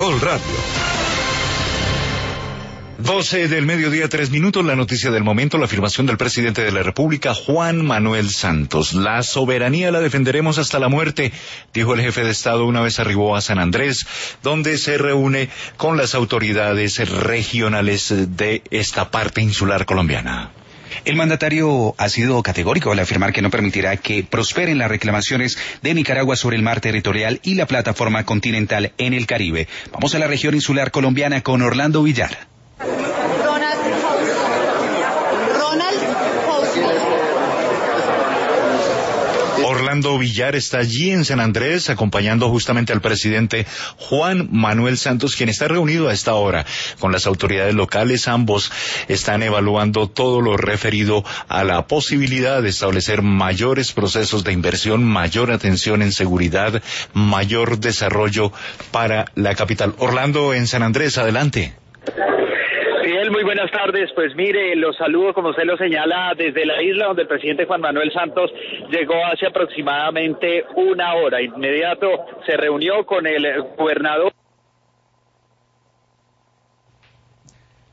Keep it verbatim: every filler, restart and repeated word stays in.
Caracol Radio. doce del mediodía, tres minutos, la noticia del momento, la afirmación del presidente de la República, Juan Manuel Santos. La soberanía la defenderemos hasta la muerte, dijo el jefe de Estado una vez arribó a San Andrés, donde se reúne con las autoridades regionales de esta parte insular colombiana. El mandatario ha sido categórico al afirmar que no permitirá que prosperen las reclamaciones de Nicaragua sobre el mar territorial y la plataforma continental en el Caribe. Vamos a la región insular colombiana con Orlando Villar. Orlando Villar está allí en San Andrés acompañando justamente al presidente Juan Manuel Santos, quien está reunido a esta hora con las autoridades locales. Ambos están evaluando todo lo referido a la posibilidad de establecer mayores procesos de inversión, mayor atención en seguridad, mayor desarrollo para la capital. Orlando en San Andrés, adelante. Muy buenas tardes, pues mire, los saludo como usted lo señala desde la isla donde el presidente Juan Manuel Santos llegó hace aproximadamente una hora. Inmediato se reunió con el gobernador